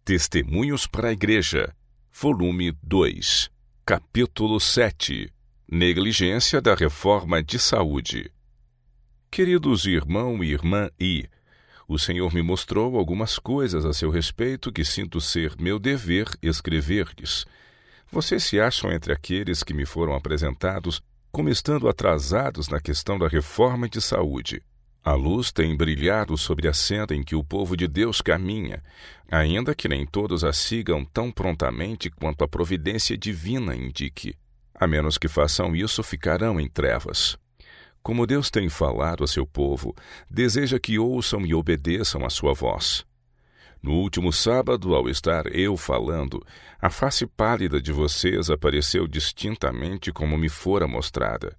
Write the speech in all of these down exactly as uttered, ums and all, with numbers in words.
Testemunhos para a Igreja, volume dois, capítulo sete, Negligência da Reforma de Saúde. Queridos irmão e irmã I, o Senhor me mostrou algumas coisas a seu respeito que sinto ser meu dever escrever-lhes. Vocês se acham entre aqueles que me foram apresentados como estando atrasados na questão da reforma de saúde. A luz tem brilhado sobre a senda em que o povo de Deus caminha, ainda que nem todos a sigam tão prontamente quanto a providência divina indique. A menos que façam isso, ficarão em trevas. Como Deus tem falado a seu povo, deseja que ouçam e obedeçam a sua voz. No último sábado, ao estar eu falando, a face pálida de vocês apareceu distintamente como me fora mostrada.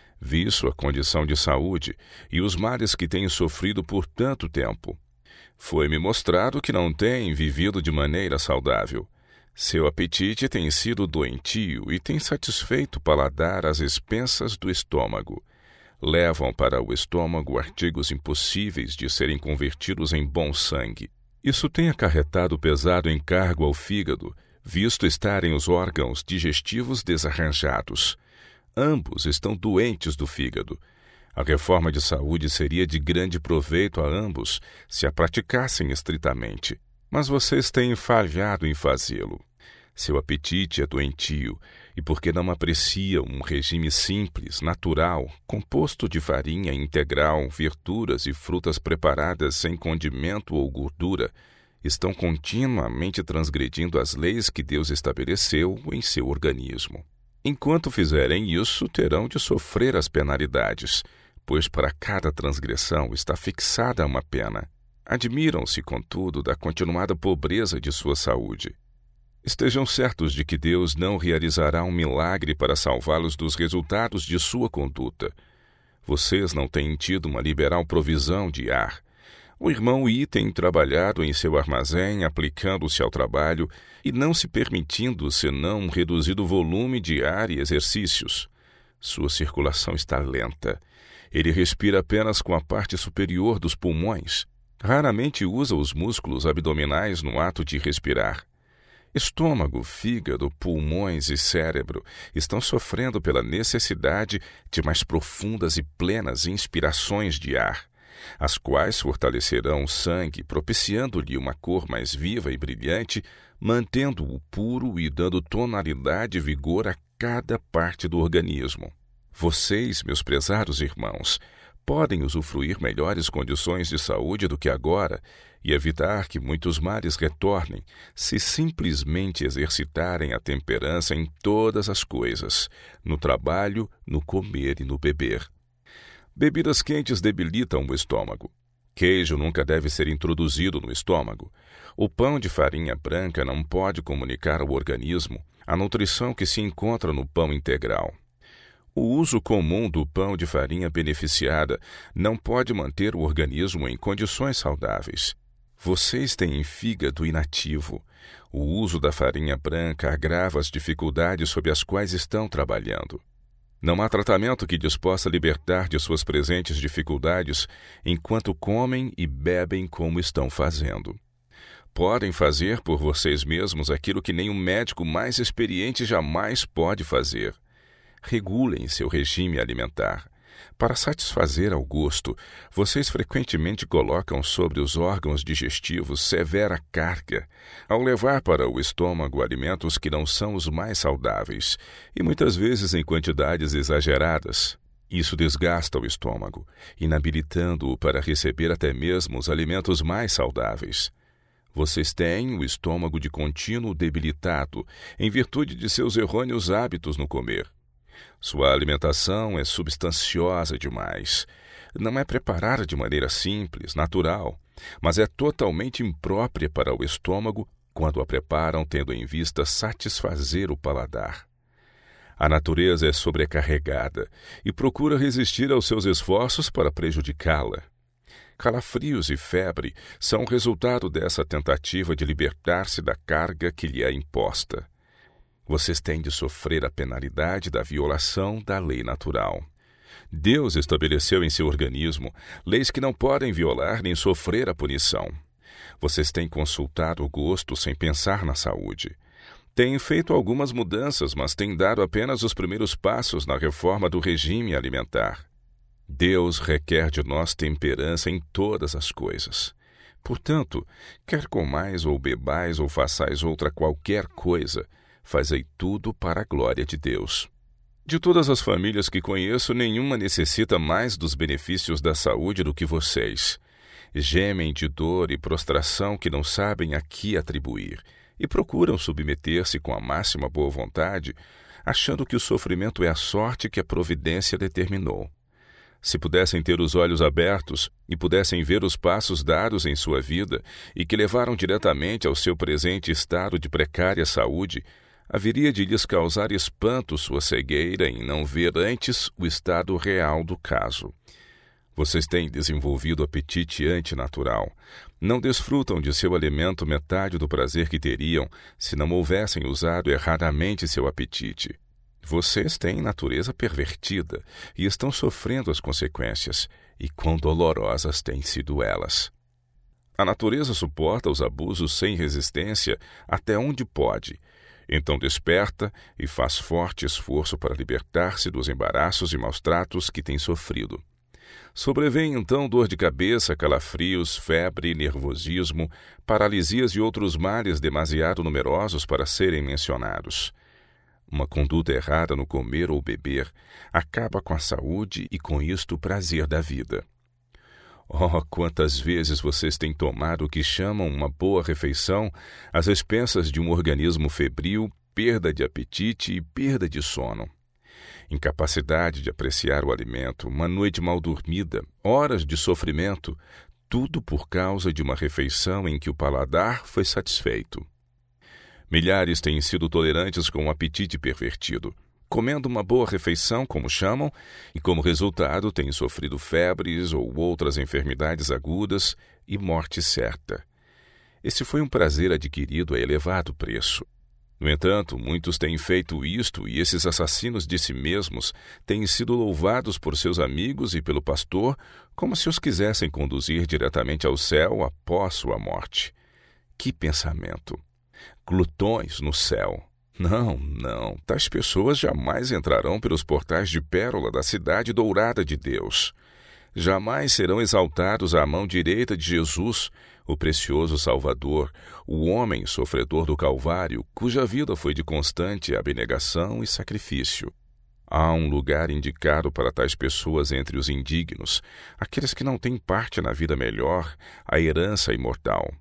Vi sua condição de saúde e os males que têm sofrido por tanto tempo. Foi-me mostrado que não têm vivido de maneira saudável. Seu apetite tem sido doentio e tem satisfeito o paladar às expensas do estômago. Levam para o estômago artigos impossíveis de serem convertidos em bom sangue. Isso tem acarretado pesado encargo ao fígado, visto estarem os órgãos digestivos desarranjados. Ambos estão doentes do fígado. A reforma de saúde seria de grande proveito a ambos se a praticassem estritamente, mas vocês têm falhado em fazê-lo. Seu apetite é doentio, e porque não apreciam um regime simples, natural, composto de farinha integral, verduras e frutas preparadas sem condimento ou gordura, estão continuamente transgredindo as leis que Deus estabeleceu em seu organismo. Enquanto fizerem isso, terão de sofrer as penalidades, pois para cada transgressão está fixada uma pena. Admiram-se, contudo, da continuada pobreza de sua saúde. Estejam certos de que Deus não realizará um milagre para salvá-los dos resultados de sua conduta. Vocês não têm tido uma liberal provisão de ar. O irmão I tem trabalhado em seu armazém, aplicando-se ao trabalho e não se permitindo senão um reduzido volume de ar e exercícios. Sua circulação está lenta. Ele respira apenas com a parte superior dos pulmões. Raramente usa os músculos abdominais no ato de respirar. Estômago, fígado, pulmões e cérebro estão sofrendo pela necessidade de mais profundas e plenas inspirações de ar, as quais fortalecerão o sangue, propiciando-lhe uma cor mais viva e brilhante, mantendo-o puro e dando tonalidade e vigor a cada parte do organismo. Vocês, meus prezados irmãos, podem usufruir melhores condições de saúde do que agora e evitar que muitos males retornem se simplesmente exercitarem a temperança em todas as coisas, no trabalho, no comer e no beber. Bebidas quentes debilitam o estômago. Queijo nunca deve ser introduzido no estômago. O pão de farinha branca não pode comunicar ao organismo a nutrição que se encontra no pão integral. O uso comum do pão de farinha beneficiada não pode manter o organismo em condições saudáveis. Vocês têm fígado inativo. O uso da farinha branca agrava as dificuldades sob as quais estão trabalhando. Não há tratamento que lhes possa libertar de suas presentes dificuldades enquanto comem e bebem como estão fazendo. Podem fazer por vocês mesmos aquilo que nem um médico mais experiente jamais pode fazer. Regulem seu regime alimentar. Para satisfazer ao gosto, vocês frequentemente colocam sobre os órgãos digestivos severa carga, ao levar para o estômago alimentos que não são os mais saudáveis, e muitas vezes em quantidades exageradas. Isso desgasta o estômago, inabilitando-o para receber até mesmo os alimentos mais saudáveis. Vocês têm o estômago de contínuo debilitado, em virtude de seus errôneos hábitos no comer. Sua alimentação é substanciosa demais. Não é preparada de maneira simples, natural, mas é totalmente imprópria para o estômago quando a preparam tendo em vista satisfazer o paladar. A natureza é sobrecarregada e procura resistir aos seus esforços para prejudicá-la. Calafrios e febre são o resultado dessa tentativa de libertar-se da carga que lhe é imposta. Vocês têm de sofrer a penalidade da violação da lei natural. Deus estabeleceu em seu organismo leis que não podem violar nem sofrer a punição. Vocês têm consultado o gosto sem pensar na saúde. Têm feito algumas mudanças, mas têm dado apenas os primeiros passos na reforma do regime alimentar. Deus requer de nós temperança em todas as coisas. Portanto, quer comais ou bebais ou façais outra qualquer coisa, fazei tudo para a glória de Deus. De todas as famílias que conheço, nenhuma necessita mais dos benefícios da saúde do que vocês. Gemem de dor e prostração que não sabem a que atribuir, e procuram submeter-se com a máxima boa vontade, achando que o sofrimento é a sorte que a providência determinou. Se pudessem ter os olhos abertos e pudessem ver os passos dados em sua vida e que levaram diretamente ao seu presente estado de precária saúde, haveria de lhes causar espanto sua cegueira em não ver antes o estado real do caso. Vocês têm desenvolvido apetite antinatural. Não desfrutam de seu alimento metade do prazer que teriam se não houvessem usado erradamente seu apetite. Vocês têm natureza pervertida e estão sofrendo as consequências, e quão dolorosas têm sido elas. A natureza suporta os abusos sem resistência até onde pode. Então desperta e faz forte esforço para libertar-se dos embaraços e maus-tratos que tem sofrido. Sobrevém então dor de cabeça, calafrios, febre, nervosismo, paralisias e outros males demasiado numerosos para serem mencionados. Uma conduta errada no comer ou beber acaba com a saúde e com isto o prazer da vida. Oh, quantas vezes vocês têm tomado o que chamam uma boa refeição às expensas de um organismo febril, perda de apetite e perda de sono. Incapacidade de apreciar o alimento, uma noite mal dormida, horas de sofrimento, tudo por causa de uma refeição em que o paladar foi satisfeito. Milhares têm sido tolerantes com o apetite pervertido, comendo uma boa refeição, como chamam, e como resultado têm sofrido febres ou outras enfermidades agudas e morte certa. Esse foi um prazer adquirido a elevado preço. No entanto, muitos têm feito isto e esses assassinos de si mesmos têm sido louvados por seus amigos e pelo pastor como se os quisessem conduzir diretamente ao céu após sua morte. Que pensamento! Glutões no céu! Não, não, tais pessoas jamais entrarão pelos portais de pérola da cidade dourada de Deus. Jamais serão exaltados à mão direita de Jesus, o precioso Salvador, o homem sofredor do Calvário, cuja vida foi de constante abnegação e sacrifício. Há um lugar indicado para tais pessoas entre os indignos, aqueles que não têm parte na vida melhor, a herança imortal.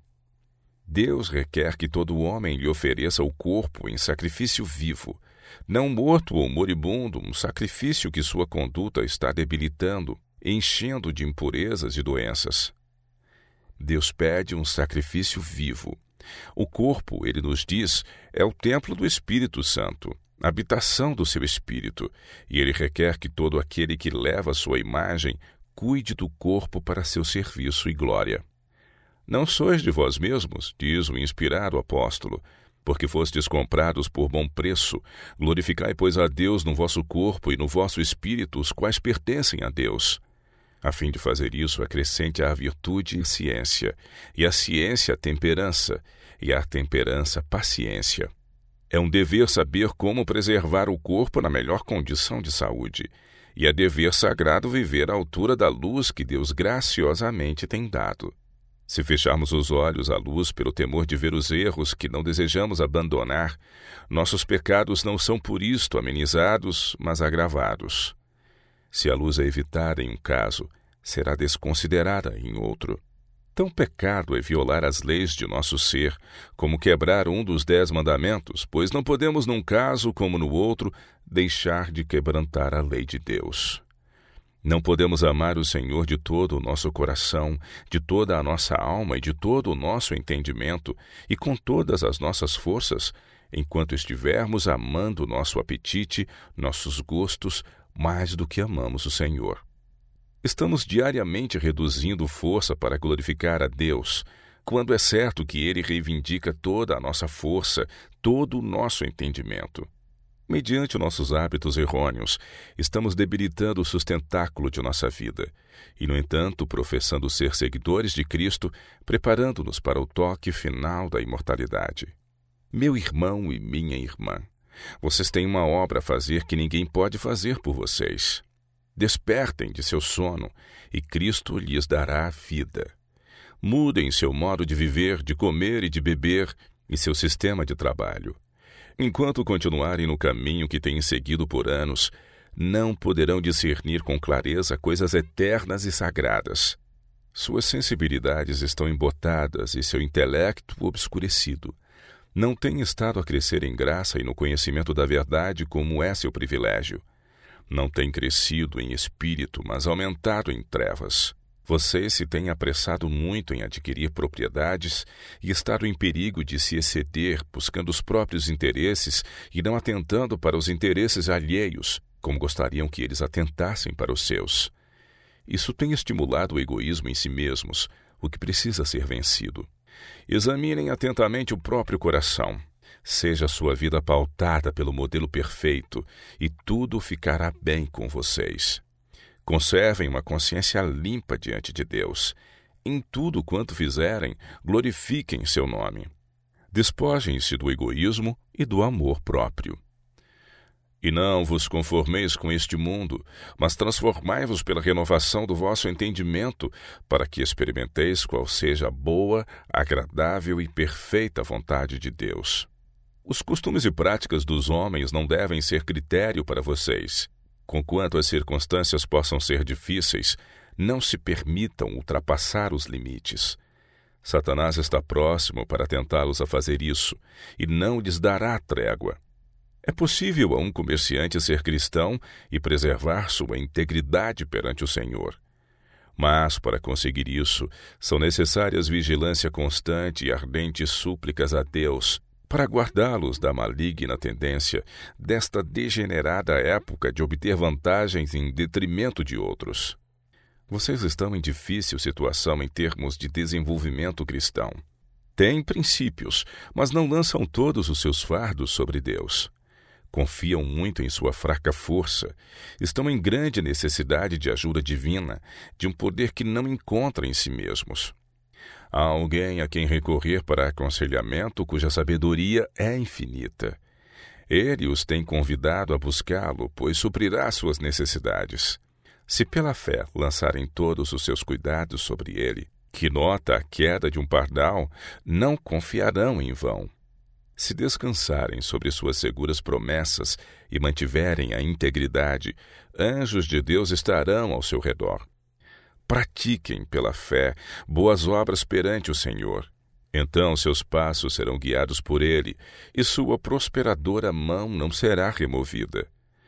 Deus requer que todo homem lhe ofereça o corpo em sacrifício vivo, não morto ou moribundo, um sacrifício que sua conduta está debilitando, enchendo de impurezas e doenças. Deus pede um sacrifício vivo. O corpo, ele nos diz, é o templo do Espírito Santo, a habitação do seu Espírito, e ele requer que todo aquele que leva a sua imagem cuide do corpo para seu serviço e glória. Não sois de vós mesmos, diz o inspirado apóstolo, porque fostes comprados por bom preço. Glorificai, pois, a Deus no vosso corpo e no vosso espírito, os quais pertencem a Deus. A fim de fazer isso, acrescente a virtude a ciência, e a ciência a temperança, e a temperança paciência. É um dever saber como preservar o corpo na melhor condição de saúde, e é dever sagrado viver à altura da luz que Deus graciosamente tem dado. Se fecharmos os olhos à luz pelo temor de ver os erros que não desejamos abandonar, nossos pecados não são por isto amenizados, mas agravados. Se a luz é evitada em um caso, será desconsiderada em outro. Tão pecado é violar as leis de nosso ser, como quebrar um dos dez mandamentos, pois não podemos, num caso como no outro, deixar de quebrantar a lei de Deus. Não podemos amar o Senhor de todo o nosso coração, de toda a nossa alma e de todo o nosso entendimento, e com todas as nossas forças, enquanto estivermos amando nosso apetite, nossos gostos, mais do que amamos o Senhor. Estamos diariamente reduzindo força para glorificar a Deus, quando é certo que Ele reivindica toda a nossa força, todo o nosso entendimento. Mediante nossos hábitos errôneos, estamos debilitando o sustentáculo de nossa vida e, no entanto, professando ser seguidores de Cristo, preparando-nos para o toque final da imortalidade. Meu irmão e minha irmã, vocês têm uma obra a fazer que ninguém pode fazer por vocês. Despertem de seu sono e Cristo lhes dará a vida. Mudem seu modo de viver, de comer e de beber e seu sistema de trabalho. Enquanto continuarem no caminho que têm seguido por anos, não poderão discernir com clareza coisas eternas e sagradas. Suas sensibilidades estão embotadas e seu intelecto obscurecido. Não têm estado a crescer em graça e no conhecimento da verdade como é seu privilégio. Não têm crescido em espírito, mas aumentado em trevas. Vocês se têm apressado muito em adquirir propriedades e estado em perigo de se exceder, buscando os próprios interesses e não atentando para os interesses alheios, como gostariam que eles atentassem para os seus. Isso tem estimulado o egoísmo em si mesmos, o que precisa ser vencido. Examinem atentamente o próprio coração. Seja sua vida pautada pelo modelo perfeito e tudo ficará bem com vocês. Conservem uma consciência limpa diante de Deus. Em tudo quanto fizerem, glorifiquem seu nome. Despojem-se do egoísmo e do amor próprio. E não vos conformeis com este mundo, mas transformai-vos pela renovação do vosso entendimento, para que experimenteis qual seja a boa, agradável e perfeita vontade de Deus. Os costumes e práticas dos homens não devem ser critério para vocês. Conquanto as circunstâncias possam ser difíceis, não se permitam ultrapassar os limites. Satanás está próximo para tentá-los a fazer isso, e não lhes dará trégua. É possível a um comerciante ser cristão e preservar sua integridade perante o Senhor. Mas, para conseguir isso, são necessárias vigilância constante e ardentes súplicas a Deus, para guardá-los da maligna tendência desta degenerada época de obter vantagens em detrimento de outros. Vocês estão em difícil situação em termos de desenvolvimento cristão. Têm princípios, mas não lançam todos os seus fardos sobre Deus. Confiam muito em sua fraca força. Estão em grande necessidade de ajuda divina, de um poder que não encontram em si mesmos. Há alguém a quem recorrer para aconselhamento cuja sabedoria é infinita. Ele os tem convidado a buscá-lo, pois suprirá suas necessidades. Se pela fé lançarem todos os seus cuidados sobre ele, que nota a queda de um pardal, não confiarão em vão. Se descansarem sobre suas seguras promessas e mantiverem a integridade, anjos de Deus estarão ao seu redor. Pratiquem, pela fé, boas obras perante o Senhor. Então seus passos serão guiados por Ele, e sua prosperadora mão não será removida.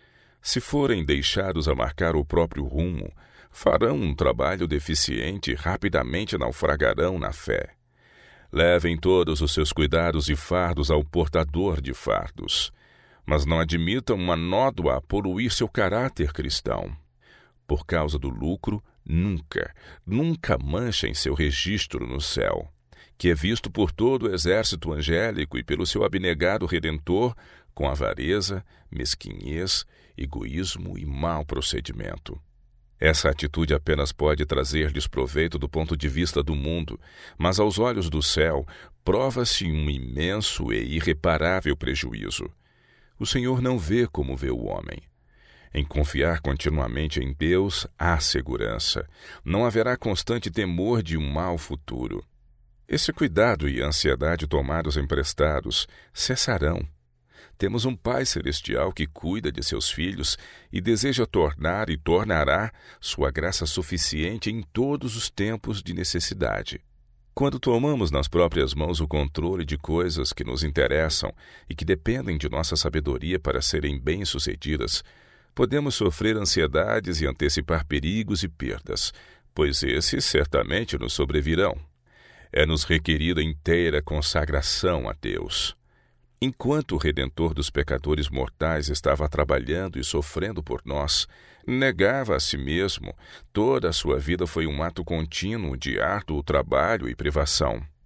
Se forem deixados a marcar o próprio rumo, farão um trabalho deficiente e rapidamente naufragarão na fé. Levem todos os seus cuidados e fardos ao portador de fardos, mas não admitam uma nódoa a poluir seu caráter cristão. Por causa do lucro, nunca, nunca manchem seu registro no céu, que é visto por todo o exército angélico e pelo seu abnegado Redentor, com avareza, mesquinhez, egoísmo e mau procedimento. Essa atitude apenas pode trazer-lhes proveito do ponto de vista do mundo, mas aos olhos do céu prova-se um imenso e irreparável prejuízo. O Senhor não vê como vê o homem. Em confiar continuamente em Deus há segurança. Não haverá constante temor de um mau futuro. Esse cuidado e ansiedade tomados emprestados cessarão. Temos um Pai Celestial que cuida de seus filhos e deseja tornar e tornará sua graça suficiente em todos os tempos de necessidade. Quando tomamos nas próprias mãos o controle de coisas que nos interessam e que dependem de nossa sabedoria para serem bem-sucedidas, podemos sofrer ansiedades e antecipar perigos e perdas, pois esses certamente nos sobrevirão. É-nos requerida inteira consagração a Deus. Enquanto o Redentor dos pecadores mortais estava trabalhando e sofrendo por nós, negava a si mesmo, toda a sua vida foi um ato contínuo de árduo trabalho e privação.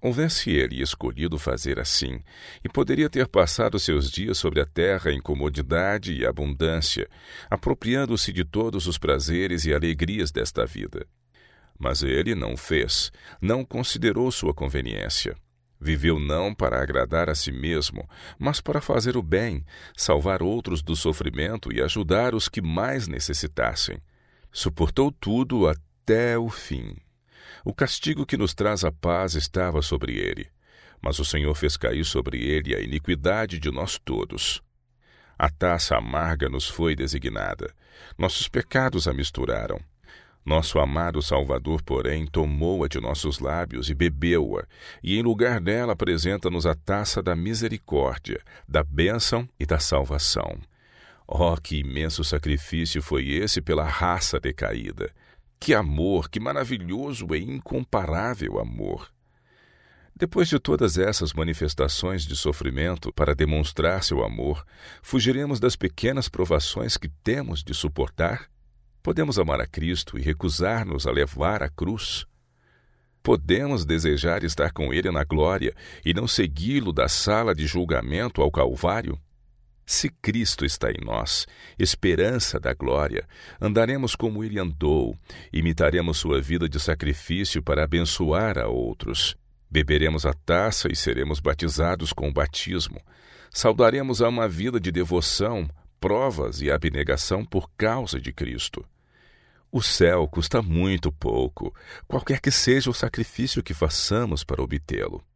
Houvesse ele escolhido fazer assim, e poderia ter passado seus dias sobre a terra em comodidade e abundância, apropriando-se de todos os prazeres e alegrias desta vida. Mas ele não o fez, não considerou sua conveniência. Viveu não para agradar a si mesmo, mas para fazer o bem, salvar outros do sofrimento e ajudar os que mais necessitassem. Suportou tudo até o fim. O castigo que nos traz a paz estava sobre ele, mas o Senhor fez cair sobre ele a iniquidade de nós todos. A taça amarga nos foi designada, nossos pecados a misturaram. Nosso amado Salvador, porém, tomou-a de nossos lábios e bebeu-a, e em lugar dela apresenta-nos a taça da misericórdia, da bênção e da salvação. Oh, que imenso sacrifício foi esse pela raça decaída! Que amor, que maravilhoso e incomparável amor! Depois de todas essas manifestações de sofrimento para demonstrar seu amor, fugiremos das pequenas provações que temos de suportar? Podemos amar a Cristo e recusar-nos a levar a cruz? Podemos desejar estar com Ele na glória e não segui-lo da sala de julgamento ao Calvário? Se Cristo está em nós, esperança da glória, andaremos como Ele andou, imitaremos sua vida de sacrifício para abençoar a outros. Beberemos a taça e seremos batizados com o batismo. Saudaremos a uma vida de devoção, provas e abnegação por causa de Cristo. O céu custa muito pouco, qualquer que seja o sacrifício que façamos para obtê-lo.